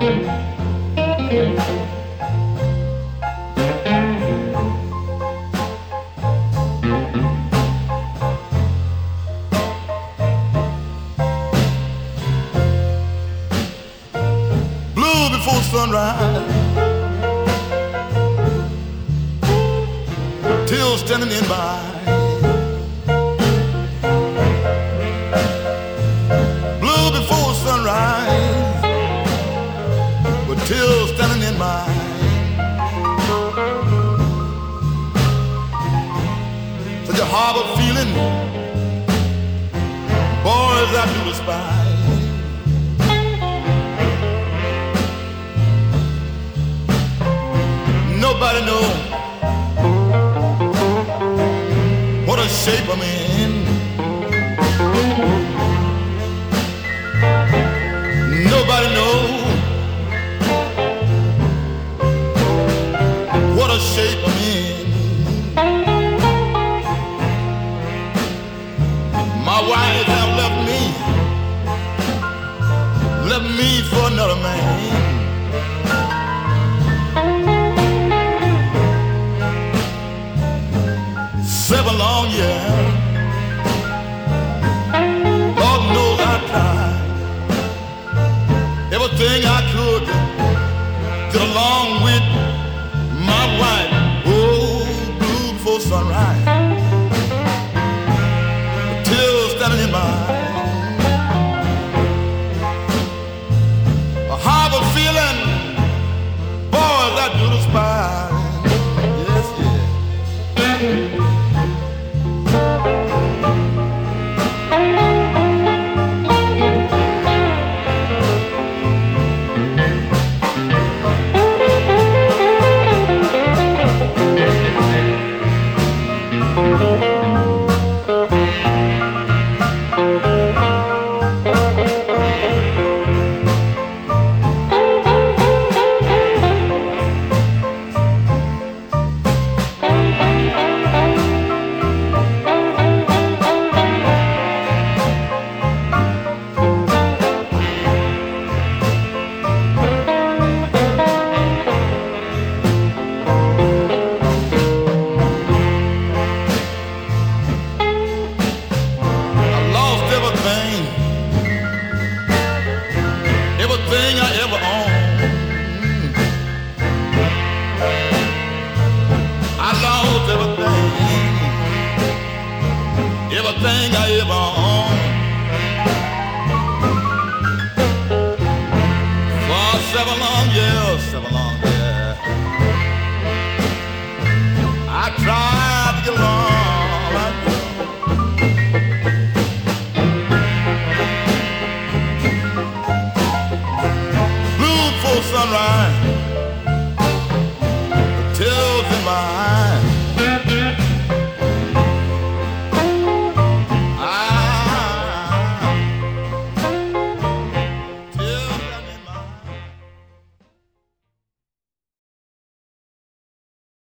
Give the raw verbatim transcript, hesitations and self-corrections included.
Blue before sunrise, till standing in my blue before sunrise, but till standing in my such a harbor feeling, boys I do despise. Nobody knows what a shape I'm in. Nobody knows what a shape I'm in. My wife have left me, left me for another man. Seven long years, Lord knows I tried everything I could.